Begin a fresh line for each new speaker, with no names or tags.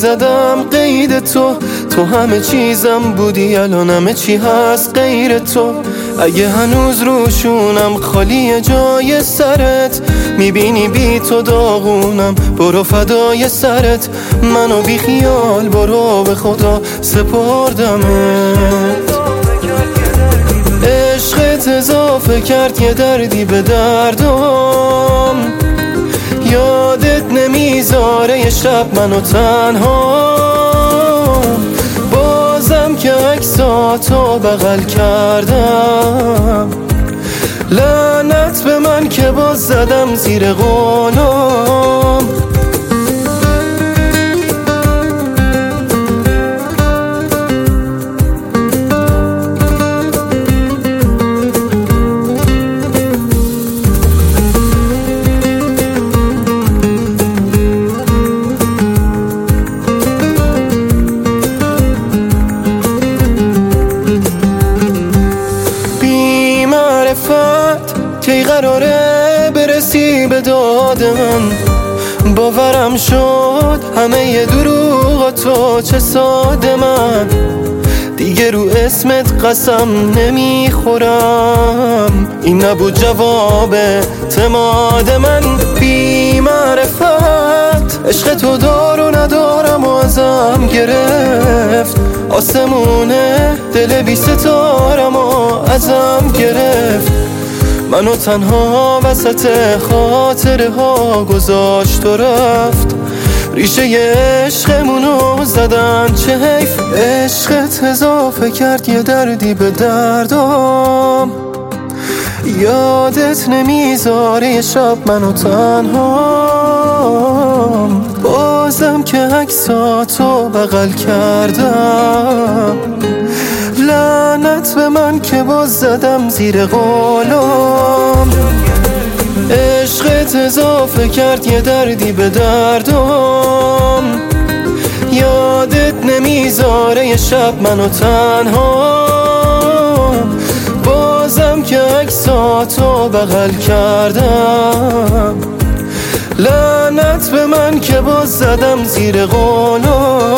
زدم قید تو همه چیزم بودی، الان همه چی هست غیر تو. اگه هنوز روشونم خالی جای سرت، میبینی بی تو داغونم، برو فدای سرت. منو بی خیال برو، به خدا سپردمت. عشقت اضافه کرد یه دردی به دردم، یادت نمیذاره یه شب منو تنها. بازم که عکساتو بغل کردم، لعنت به من که باز زدم زیر قولم. کی قراره برسی به داد من؟ باورم شد همه ی دروغ تو چه ساده. من دیگه رو اسمت قسم نمیخورم، این نبود جواب اعتماد من. بی معرفت عشق تو دار و ندارم و ازم گرفت، آسمونه دل بی ستارم و ازم گرفت. منو تنها وسط خاطره ها گذاشت و رفت، ریشه ی عشقمونو زدن چه حیف. عشقت اضافه کرد یه دردی به دردم، یادت نمیذاره یه شب منو تنها. بازم که عکساتو بغل کردم، لعنت به من که باز زدم زیر قولم. عشقت اضافه کرد یه دردی به دردم، یادت نمیذاره یه شب منو تنها. بازم که عکساتو بغل کردم، لعنت به من که باز زدم زیر قولم.